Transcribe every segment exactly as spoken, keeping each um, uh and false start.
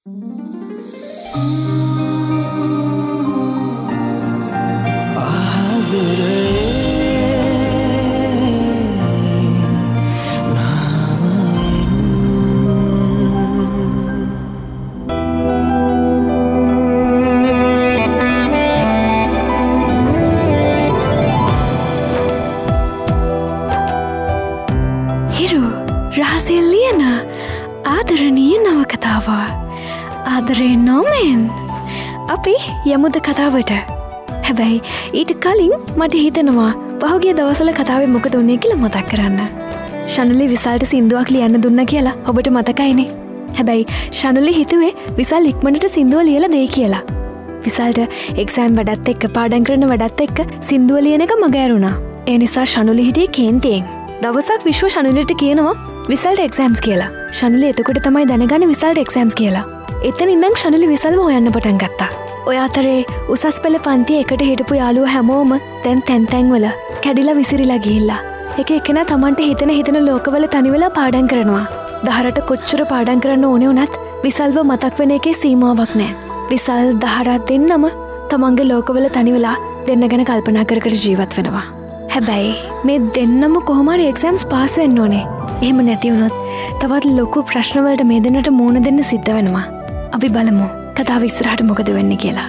ආදරේ නොමෙන් අපි යමුද කතාවට. හැබැයි ඊට කලින් මට හිතෙනවා පහුගිය දවස්වල කතාවේ මොකද වුනේ කියලා මතක් කරන්න. ශනුලි විසල්ට සින්දුවක් ලියන්න දුන්නා කියලා ඔබට මතකයිනේ. හැබැයි ශනුලි හිතුවේ විසල් ඉක්මනට සින්දුව ලියලා දෙයි කියලා. විසල්ට එක්සෑම් වැඩත් එක්ක පාඩම් කරන වැඩත් එක්ක සින්දුව ලියන එක මග ඇරුණා. ඒ නිසා ශනුලි හිටියේ කේන්තියෙන්. දවසක් විශ්ව ශනුලිට කියනවා විසල්ට එක්සෑම්ස් කියලා. ශනුලි එතකොට තමයි දැනගන්නේ විසල්ට එක්සෑම්ස් කියලා. එතන ඉඳන් ශනුලි විසල්ව හොයන්න පටන් ගත්තා. ඔය අතරේ උසස් පෙළ පන්තියේ එකට හිටපු යාළුවෝ හැමෝම දැන් තැන් තැන් වල කැඩිලා විසිරිලා ගිහිල්ලා. එක එකනා Tamanට හිතන හිතන ලෝකවල තනි වෙලා පාඩම් කරනවා. දහරට කොච්චර පාඩම් කරන්න ඕනේ වුණත් විසල්ව මතක් වෙන එකේ සීමාවක් නැහැ. විසල් දහරත් දෙන්නම තමන්ගේ ලෝකවල තනි වෙලා දෙන්න ගැන කල්පනා කර කර ජීවත් වෙනවා. හැබැයි මේ දෙන්නම කොහොම හරි එක්සෑම්ස් පාස් වෙන්න ඕනේ. එහෙම නැති වුණොත් තවත් ලොකු ප්‍රශ්න වලට මේ දෙන්නට මුහුණ දෙන්න සිද්ධ වෙනවා. අපි බලමු කතාව ඉස්සරහට මොකද වෙන්නේ කියලා.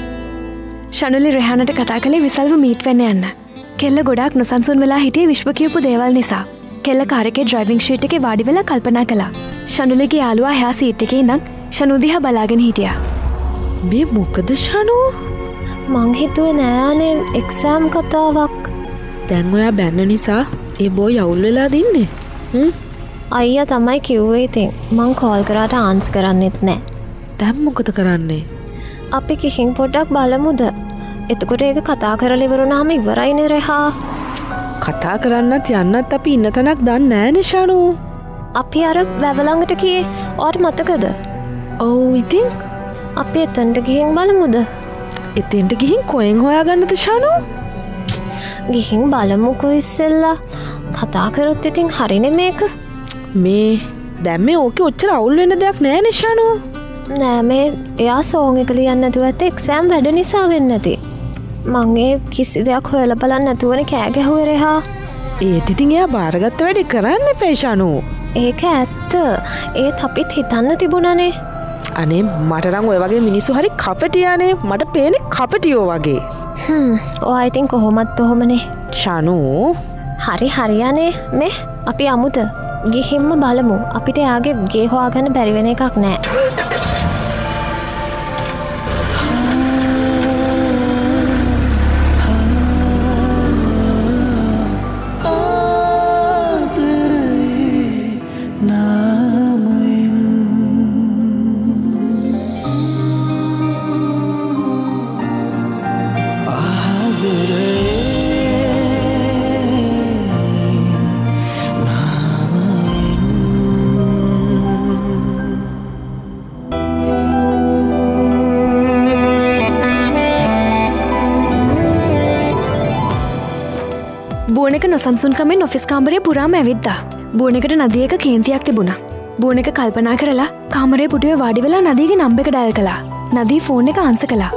ශනුලි රෙහානට කතා කළේ විසල්ව මීට් වෙන්න යන්න. කෙල්ල ගොඩාක් නොසන්සුන් වෙලා හිටියේ විශ්ව කියපු දේවල් නිසා. කෙල්ල කාර් එකේ ඩ්‍රයිවිං සීට් එකේ වාඩි වෙලා කල්පනා කළා. ශනුලිගේ යාළුවා එහා සීට් එකේ ඉඳන් ශනු දිහා බලාගෙන හිටියා. මේ මොකද ශනු? මං හිතුවේ නෑනේ එක්සෑම් කතාවක්. දැන් ඔයා බැන්න නිසා ඒ බෝයි අවුල් වෙලා දින්නේ. හ්ම්. අයියා තමයි කිව්වේ ඉතින්. මං කෝල් කරාට ආන්ස් කරන්නෙත් නෑ. දැන් මොකද කරන්නේ? අපි කිහින් පොඩ්ඩක් බලමුද? එතකොට ඒක කතා කරලා ඉවරුනාම ඉවරයිනේ රෙහා. කතා කරන්නත් යන්නත් අපි ඉන්න තැනක් දන්නේ නෑනේ ශනු. අපි අර වැව ළඟට ගියේ. ඔයාට මතකද? ඔව් ඉතින් අපි එතනට ගිහින් බලමුද? එතෙන්ට ගිහින් කොහෙන් හොයාගන්නද ශනු? ගිහින් බලමුකෝ ඉස්සෙල්ලා. කතා කරොත් ඉතින් හරිනේ මේක. මේ දැන් මේ ඕකේ ඔච්චර අවුල් වෙන්න දෙයක් නෑනේ ශනු. නෑ මේ එයා සෝන් එක ලියන්න නැතුව ඇත්ත එක්සෑම් වැඩ නිසා වෙන්නේ නැති. මං ඒ කිසි දෙයක් හොයලා බලන්න නැතුවනේ කෑ ගැහුවේ රෙහා. ඒත් ඉතින් එයා බාරගත්ත වැඩේ කරන්න එපා ශනු. ඒක ඇත්ත. ඒත් අපිත් හිතන්න තිබුණානේ. අනේ මට නම් ඔය වගේ මිනිස්සු හරි කපටියානේ. මට පේන්නේ කපටියෝ වගේ. හ්ම් ඔයා ඉතින් කොහොමත් ඔහොමනේ ශනු. හරි හරියනේ මේ අපි අමුත ගිහින්ම බලමු. අපිට යාගේ ගේ හොයාගන්න බැරි වෙන එකක් නෑ. බූනෙක නොසන්සුන්කමෙන් ඔෆිස් කාමරේ පුරාම ඇවිද්දා. බූනෙකට නදියක කේන්තියක් තිබුණා. බූනෙක කල්පනා කරලා කාමරේ පුටුවේ වාඩි වෙලා නදීගේ නම්බර් එක ඩයල් කළා. නදී ෆෝන් එක ආන්සර් කළා.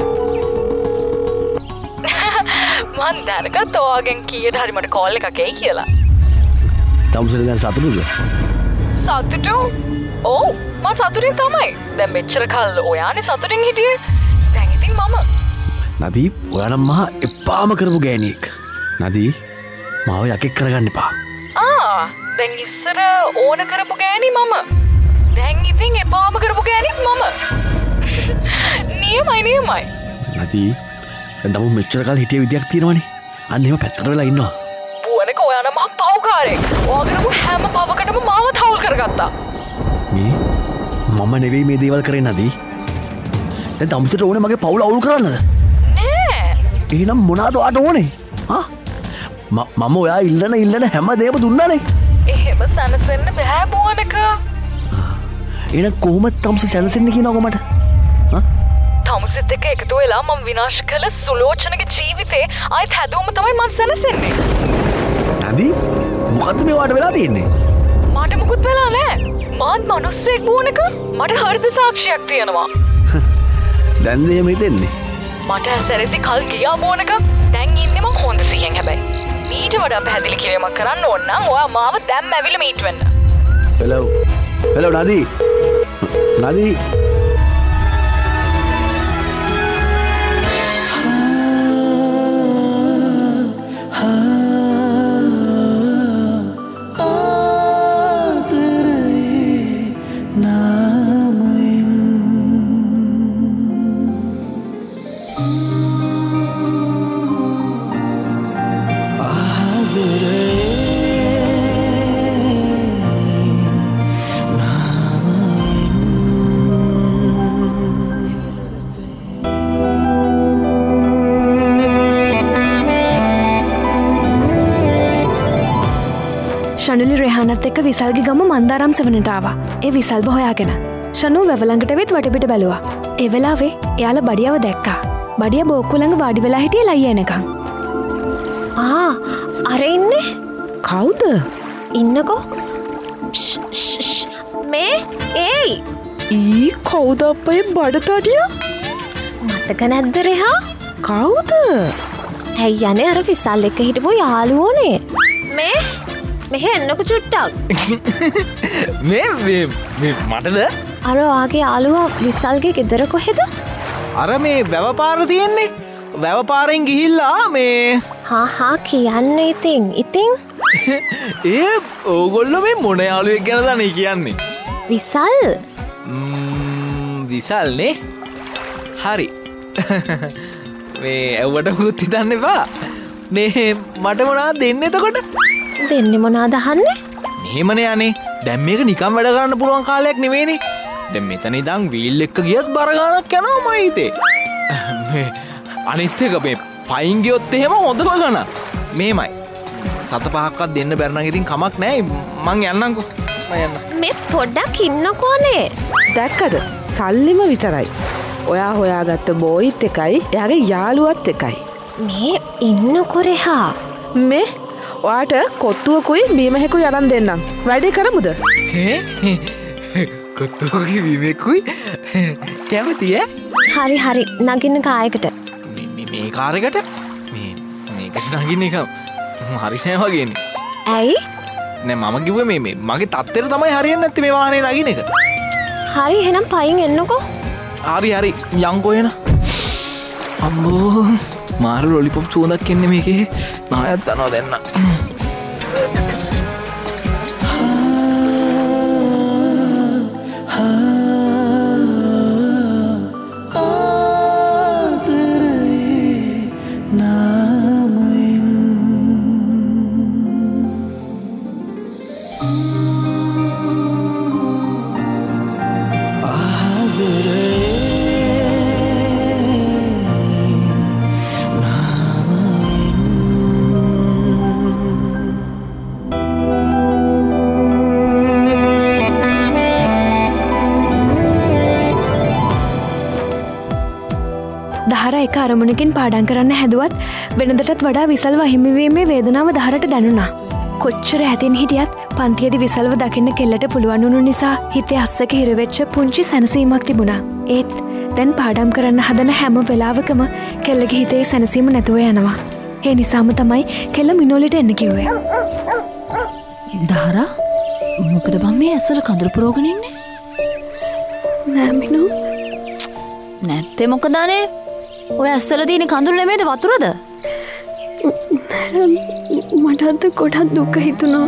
මන් දැනගත්ත ඔයාගෙන් කීයට හරි මට කෝල් එකක් එයි කියලා. තමුසෙන් දැන් සතුටුද? සතුටු? ඔව් මම සතුටින් තමයි. දැන් මෙච්චර කල් ඔයානේ සතුටින් හිටියේ. දැන් ඉතින් මම නදී ඔයා නම් මහා එපාම කරපු ගෑණියෙක්. නදී මාව යකෙක් කරගන්න එපා. ආ දැන් ඉස්සර ඕන කරපු ගෑණි මම. දැන් ඉතින් එපාම කරපු ගෑණිත් මම. නියමයි නියමයි. නදී දැන් තම මෙච්චර කාල හිටිය විදියක් තියෙනවනේ. අන්න එහෙම පැත්තට වෙලා ඉන්නවා. බුවනක ඔයා නම් මහා පව්කාරයෙක්. ඔයා කරපු හැම පවකටම මාව තවුල් කරගත්තා. මේ මම නෙවෙයි මේ දේවල් කරේ නදී. දැන් තමුසෙට ඕනේ මගේ පවුල අවුල් කරන්නද? නෑ. එහෙනම් මොනවද ඔයාට ඕනේ? හා මම ඔයා ඉල්ලන ඉල්ලන හැම දේම දුන්නානේ. එහෙම සැනසෙන්න බෑ බෝනක. එහෙනම් කොහොමද තමුසෙ සැනසෙන්නේ කියනකො මට? හා? තමුසෙත් එක්ක එකතු වෙලා මම විනාශ කළ සුලෝචනගේ ජීවිතේ ආයෙත් හැදුවම තමයි මම සැනසෙන්නේ. නදී මොකද්ද මේ වාට වෙලා තියෙන්නේ? මට මුකුත් වෙලා නෑ. මාත් මනුස්සෙක් වුණක මට හෘද සාක්ෂියක් තියෙනවා. දැන් එහෙම හිතෙන්නේ. මට සැරදි කල් ගියා බෝනක. දැන් ඉන්නේ මං හොඳ සිහියෙන් හැබැයි. මීට වඩා පැහැදිලි කිරීමක් කරන්න ඕන නම් ඔයා මාව දැන් ඇවිල්ලා මීට් වෙන්න. හෙලෝ. හෙලෝ නදී. නදී. ශනුලි රෙහානත් එක්ක විසල්ගේ ගම මන්දාරම් සෙවනට ආවා. ඒ විසල්ව හොයාගෙන. ශනු වැවලඟට වෙත් වටපිට බැලුවා. ඒ වෙලාවේ එයාලා බඩියව දැක්කා. බඩිය බෝක්කු ළඟ වාඩි වෙලා හිටියේ ලයි එනකන්. ආ අර ඉන්නේ කවුද? ඉන්නකෝ. මේ ඒයි ඊ කවුද අපේ බඩතඩිය? මතක නැද්ද රෙහා? කවුද? ඇයි යන්නේ අර විසල් එක්ක හිටපු යාළුවෝනේ. මේ මෙහෙ එන්නකෝ චුට්ටක්. මේ මේ මටද? අර ආගේ යාළුවා විසල්ගේ ගෙදර කොහෙද? අර මේ වැවපාර තියෙන්නේ. වැවපාරෙන් ගිහිල්ලා මේ හා හා කියන්නේ ඉතින්. ඉතින් ඒ ඕගොල්ලෝ මේ මොන යාළුවෙක් ගැනද අනේ කියන්නේ? විසල්? ම්ම් විසල්නේ. හරි. මේ ඇව්වට මුත් හිතන්න එපා. මේ මට මොනවද දෙන්නේ එතකොට? දෙන්නේ මොනවද අහන්නේ? මෙහෙමනේ අනේ. දැන් මේක නිකන් වැඩ කරන්න පුළුවන් කාලයක් නෙවෙයිනේ. දැන් මෙතන ඉඳන් වීල් එක ගියත් බර ගන්නක් යනවා මම හිතේ. මේ අනිත් එක මේ පයින් ගියොත් එහෙම හොඳම ගන්න. මේමයි. සත පහක්වත් දෙන්න බැර නම් ඉතින් කමක් නැහැ. මං යන්නම්කෝ. මම යන්න. මේ පොඩ්ඩක් ඉන්නකෝනේ. දැක්කද? සල්ලිම විතරයි. ඔයා හොයාගත්ත බෝයිත් එකයි එයාගේ යාළුවත් එකයි. මේ ඉන්නකෝ රෙහා. මේ ඔයාට කොත්තුවකුයි බීමහෙකුයි අරන් දෙන්නම්. වැඩේ කරමුද? ඈ කොත්තුවකුයි බීමෙකුයි කැමති ඈ? හරි හරි නගින්න කායකට. මේ මේ කාර් එකට මේ මේකට නගින්න එක හරි නෑ වගේනේ. ඇයි? නෑ මම කිව්වේ මේ මේ මගේ තත්ත්වෙට තමයි හරියන්නේ නැත්තේ මේ වාහනේ නගින එක. හරි එහෙනම් පයින් එන්නකෝ. හරි හරි යන්කෝ එන. අම්බෝ මාරු ලොලිපොප් සුවඳක් එන්නේ මේකේ. නායත් දනවා දෙන්න. දහර එක අරමුණකින් පාඩම් කරන්න හැදුවත් වෙනදටත් වඩා විසල්ව අහිමිවීමේ වේදනාව දහරට දැනුණා. කොච්චර ඇතින් හිටියත් පන්තියේදී විසල්ව දකින්න කෙල්ලට පුළුවන් වුණු නිසා හිතේ අස්සක හිරවෙච්ච පුංචි සැනසීමක් තිබුණා. ඒත් දැන් පාඩම් කරන්න හදන හැම වෙලාවකම කෙල්ලගේ හිතේ සැනසීම නැතුව යනවා. ඒ නිසාම තමයි කෙල්ල මිනෝලිට එන්න කිව්වේ. දහරා මොකද බම් මේ ඇසල කඳුළු පුරෝගෙන ඉන්නේ? නෑ මිනෝ. නැත්තේ මොකදනේ? ඔය ඇස්සල තියෙන කඳුළු නෙමෙයිද වතුරද? මට අද ගොඩක් දුක හිතුණා.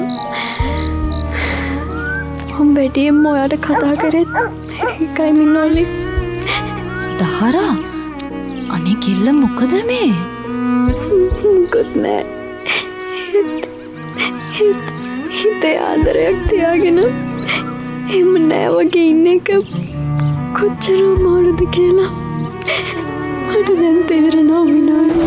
මම වැඩියෙන්ම ඔයාට කතා කරෙත් ඒකයි මිනෝලි. දහරා අනේ කිල්ල මොකද මේ? මොකද නෑ. හිතේ ආදරයක් තියාගෙන එහෙම නෑ වගේ ඉන්න එක කොච්චර අමාරුද කියලා මට දැන් තේරෙනවා මිනෝලි.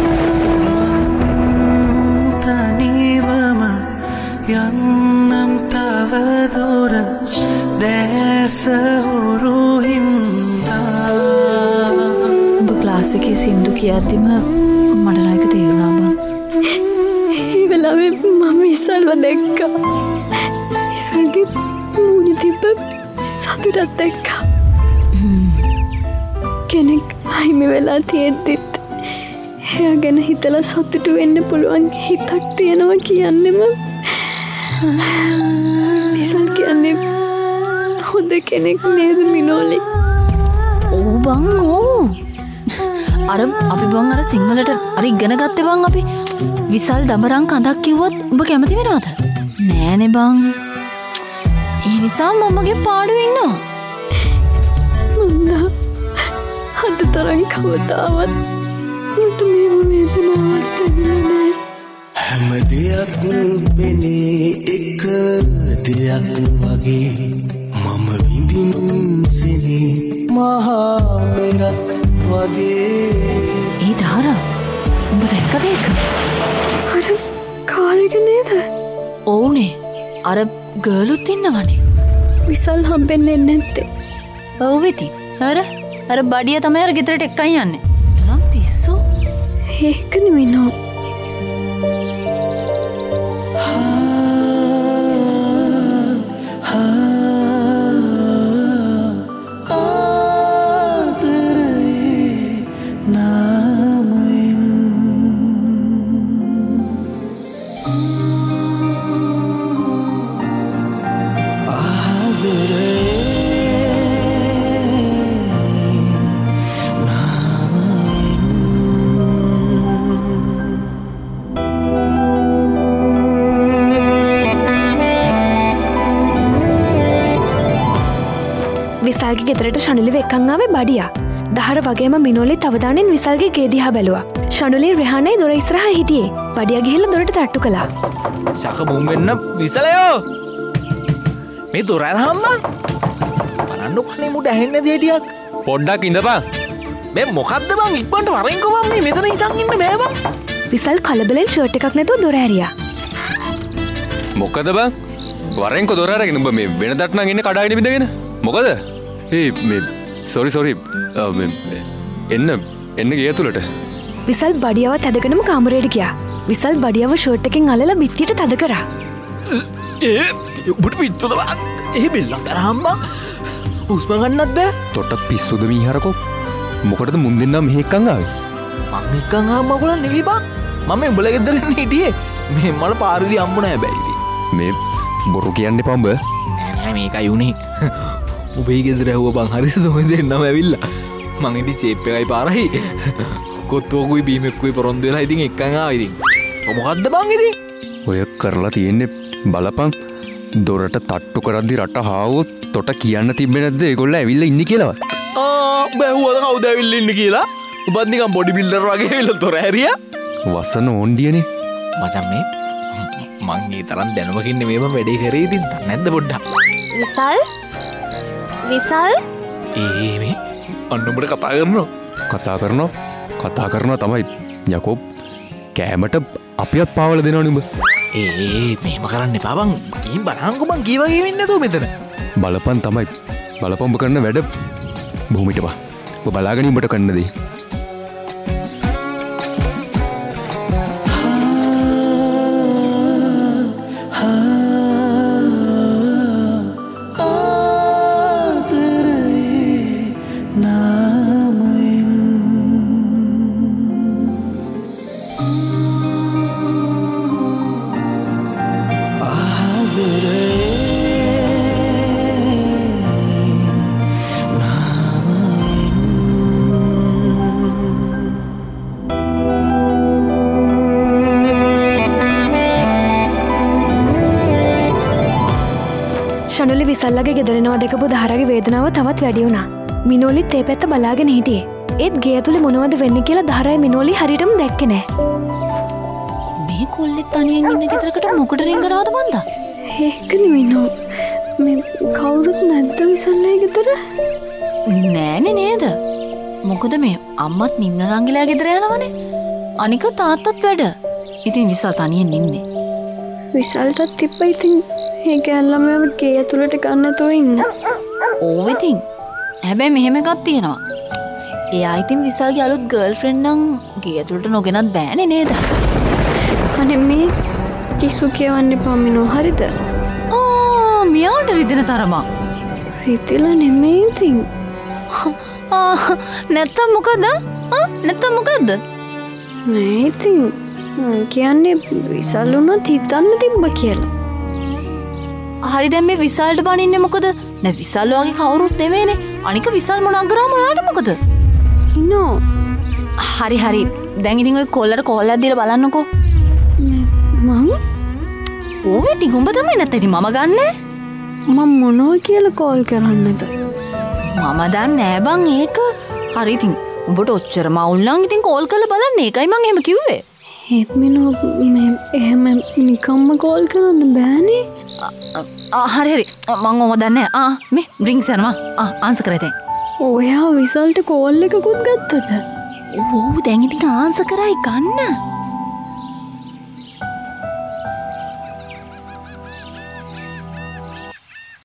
තනිවම යන්නම් තව දුර දැස හුරු හින්දා. ඔබ ක්ලාස් එකේ සින්දු කියද්දිම මට නයික තේරුණා බං. ඒ වෙලාවේ මම ඉසල්ව දැක්කා. ඉසල්ගේ මූණ තිබ්බ අපිටත් එක්ක කෙනෙක් අහිමි වෙලා තියෙද්දිත් එයා ගැන හිතලා සතුටු වෙන්න පුළුවන් හිතක් තියෙනවා කියන්නෙම විසල් කියන්නේ හොඳ කෙනෙක් නේද මිනෝලි? ඕ බං ඕ අර අපි බං අර සිංහලට අර ඉගෙන ගත්තේ බං අපි විසල් දඹරන් කඳක් කිව්වොත් උඹ කැමති වෙනවද? නෑනේ බං. ඒ නිසා මමගේ පාඩුවේ ඉන්නවා. මන්දා අද තරම් කවදාවත් මට මේව වේදනාවක් දැනෙන්නේ නෑ. හැම දෙයක් වෙන්නේ එක දෙයක් වගේ මම විඳින්සිනේ මහා මෙරත් වගේ. ඒ ධාරා උඹ දැක්කද ඒක? අර කාර් එක නේද? ඕනේ අර ගර්ලුත් ඉන්නවනේ. විසල් හම්බෙන්නේ නැත්තේ. ඔව් ඉතින් අර අර බඩිය තමයි අර ගෙදරට එක්කන් යන්නේ. නම් පිස්සු. ඒක නෙමෙයි. විසල්ගේ ගෙදරට ශනුලිව එක්කන් ආවේ බඩියා. දහර වගේම මිනෝලිත් අවධානයෙන් විසල්ගේ ගේ දිහා බැලුවා. ශනුලි රෙහානයි දොර ඉස්සරහා හිටියේ. බඩියා ගිහිල්ලා දොරට තට්ටු කළා. ශක මුම් වෙන්න විසලයෝ. මේ දොර අරහම්ම. බලන්න කනේ මුඩ ඇහෙන්නේ දෙටියක්. පොඩ්ඩක් ඉඳපන්. මේ මොකද්ද බං ඉක්මනට වරෙන්කෝ මම මේ මෙතන හිටන් ඉන්න බෑ බං. විසල් කලබලෙන් ෂර්ට් එකක් නැතුව දොර ඇරියා. මොකද බං? වරෙන්කෝ දොර අරගෙන උඹ මේ වෙනදට නම් ඉන්නේ කඩාගෙන බින්දගෙන. මොකද? ඒ මේ සෝරි සෝරි එන්න එන්න ගිය ඇතුළට. විසල් බඩියවත් ඇදගෙනම කාමරයට ගියා. විසල් බඩියව ෂර්ට් එකෙන් අල්ලලා බිත්තියට තද කරා. ඒ උඹට පිටුද බං? ඒ බෙල්ලක් තරහම්ම උස්ම ගන්නත් බෑ. තොට පිස්සුද මීහරකෝ? මොකටද මුන් දෙන්නා මෙහෙ එක්කන් ආවේ? මං එක්කන් ආව මගුලන් නෙවෙයි බං. මම උඹලා ගෙදර ඉන්න හිටියේ. මේ මල පාරදී හම්බුණා හැබැයි ඉතින්. මේ බොරු කියන්නේ පඹ. නෑ නෑ මේකයි උනේ. උබේ ගෙදර ඇහුව බං හරිද ඔය දෙන්නම ඇවිල්ලා. මං ඉතින් ෂේප් එකයි පාරයි. කොත්තෝකුයි බීමෙක්කුයි පොරොන්දු වෙලා ඉතින් එක්කන් ආවා ඉතින්. ඔය මොකද්ද බං ඉතින්? ඔය කරලා තියෙන්නේ බලපන් දොරට තට්ටු කරද්දි රට හාවොත් තොට කියන්න තිබ්බේ නැද්ද ඒගොල්ලෝ ඇවිල්ලා ඉන්නේ කියලාවත්? ආ බැහුවද කවුද ඇවිල්ලා ඉන්නේ කියලා? උඹත් නිකන් බොඩි බිල්ඩර් වගේ ඇවිල්ලා දොර ඇරියා. වසන ඕන්ඩියනේ. මචං මේ මං මේ තරම් දැනුමකින් නෙමෙයි මම වැඩේ කරේ ඉතින් නැද්ද පොඩ්ඩක්? විසල් විසල් ඒ මේ අන්න උඹට කතා කරනවා. කතා කරනවා කතා කරනවා තමයි යකෝ කෑමට අපිවත් පාවල දෙනවනේ උඹ. ඒ මේම කරන්න එපා බං. කීම් බලහන්කෝ බං කී වගේ වෙන්නේ නැතෝ මෙතන. බලපන් තමයි බලපන් උඹ කරන වැඩ භූමිට බා. ඔබ බලාගෙන උඹට කන්න දෙයි. ශනුලි විසල්ලගේ ගෙදරනවා දැකපු දහරගේ වේදනාව තවත් වැඩි වුණා. මිනෝලිත් ඒ පැත්ත බලාගෙන හිටියේ. ඒත් ගේ ඇතුලේ මොනවද වෙන්නේ කියලා දහරයි මිනෝලි හරියටම දැක්කේ නෑ. මේ කොල්ලෙත් තනියෙන් ඉන්න ගෙදරකට මොකට රින්ගනවද මන්දා? ඒක නෙවෙයි. මේ කවුරුත් නැද්ද විසල්ලගේ ගෙදර? නෑනේ නේද? මොකද මේ අම්මත් නිම්න නංගිලා ගෙදර යනවනේ. අනික තාත්තත් වැඩ. ඉතින් විසල් තනියෙන් ඉන්නේ. විසල්ටත් තිබ්බ ඉතින් ඒ කැල්ලම ගේ ඇතුළට ගන්න නැතුව ඉන්න. ඕව ඉතින්. හැබැයි මෙහෙම එකක් තියෙනවා. එයා ඉතින් විසල්ගේ අලුත් ගර්ල්ෆ්‍රෙන්ඩ් නම් ගේ ඇතුළට නොගෙනත් බෑනේ නේද? අනේ මේ කිසු කියවන්න එපා මිනෝ හරිද? ආ මියාට රිදෙන තරම. රිතිලා නෙමේ ඉතින්. නැත්තම් මොකද? නැත්තම් මොකද්ද? නෑ ඉතින් මං කියන්නේ විසල් වුණත් හිතන්න තිබ්බ කියලා. හරි දැන් මේ විසල්ට බනින්නේ මොකද? නෑ විසල් වගේ කවුරුත් නෙවෙයිනේ. අනික විසල් මොනක් කරාම ඔයාට මොකද? ඉන්නෝ. හරි හරි. දැන් ඉතින් ඔය කොල්ලට කෝල් එකක් දීලා බලන්නකෝ. මං ඕව ඉතින් උඹ තමයි නැත්නම් ඉතින් මම ගන්නෑ. මම මොනවා කියලා කෝල් කරන්නද? මම දන්නේ නෑ බං ඒක. හරි ඉතින් උඹට ඔච්චර මවුල් නම් ඉතින් කෝල් කරලා බලන්න. ඒකයි මං එහෙම කිව්වේ. ඒත් මිනෝ මේ එහෙම නිකම්ම කෝල් කරන්න බෑනේ. හරි හරි මං ඔම දන්නේ. ආ මේ රින්ග්ස් යනවා. ආ ආන්සර් කරේ දැන්. ඔයා විසල්ට කෝල් එකකුත් ගත්තද? ඔව් දැන් ඉතින් ආන්සර් කරයි ගන්න.